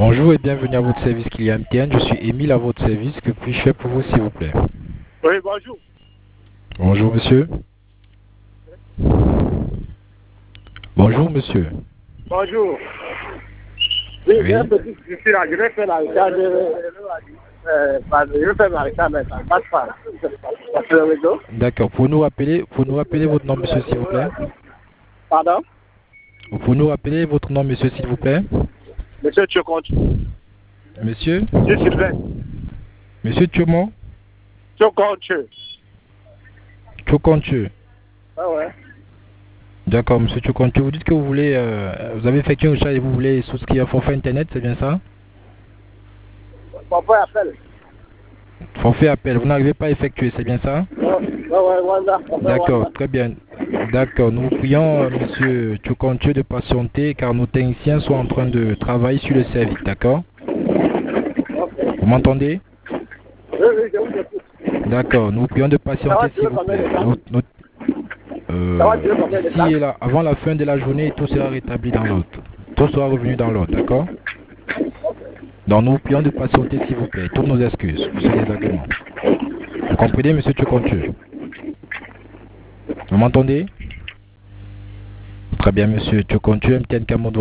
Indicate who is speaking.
Speaker 1: Bonjour et bienvenue à votre service client MTN. Je suis Émile à votre service. Que puis-je faire pour vous, s'il vous plaît?
Speaker 2: Oui, bonjour.
Speaker 1: Bonjour, monsieur. Bonjour, monsieur.
Speaker 2: Bonjour. Oui, j'ai un
Speaker 1: Oui.
Speaker 2: petit souci là. Je vais faire la recharge. Je vais faire ma recharge, mais ça ne passe pas. Sur le réseau.
Speaker 1: D'accord. Pour nous rappeler votre nom, monsieur, s'il vous plaît?
Speaker 2: Pardon?
Speaker 1: Pour nous rappeler votre nom, monsieur, s'il vous plaît?
Speaker 2: Monsieur Tchokonche.
Speaker 1: Monsieur?
Speaker 2: Monsieur Sylvain.
Speaker 1: Monsieur Tchomo?
Speaker 2: Tchokonche.
Speaker 1: Tchokonche.
Speaker 2: Ah ouais.
Speaker 1: D'accord, monsieur Tchokonche. Vous dites que vous voulez, vous avez effectué une recherche et vous voulez souscrire un forfait internet, c'est bien ça?
Speaker 2: Papa appelle.
Speaker 1: Forfait appel. Vous n'arrivez pas à effectuer, c'est bien ça?
Speaker 2: Ouais, Wanda.
Speaker 1: D'accord, très bien. D'accord, nous vous prions, monsieur Tchokonche, de patienter car nos techniciens sont en train de travailler sur le service, d'accord? Vous m'entendez?
Speaker 2: Oui, oui, je vous écoute.
Speaker 1: D'accord, nous vous prions de
Speaker 2: Ça va
Speaker 1: patienter, s'il
Speaker 2: durer
Speaker 1: vous
Speaker 2: combien de
Speaker 1: plaît.
Speaker 2: temps? Ça va durer combien de temps?
Speaker 1: D'ici et là, avant la fin de la journée, tout sera rétabli dans l'ordre. Tout sera revenu dans l'ordre, d'accord? Donc, nous vous prions de patienter, s'il vous plaît. Toutes nos excuses pour ce désagrément. Vous comprenez, monsieur Tchokonche? Vous m'entendez? Très bien, monsieur Tchokonche, MTN Cameroun.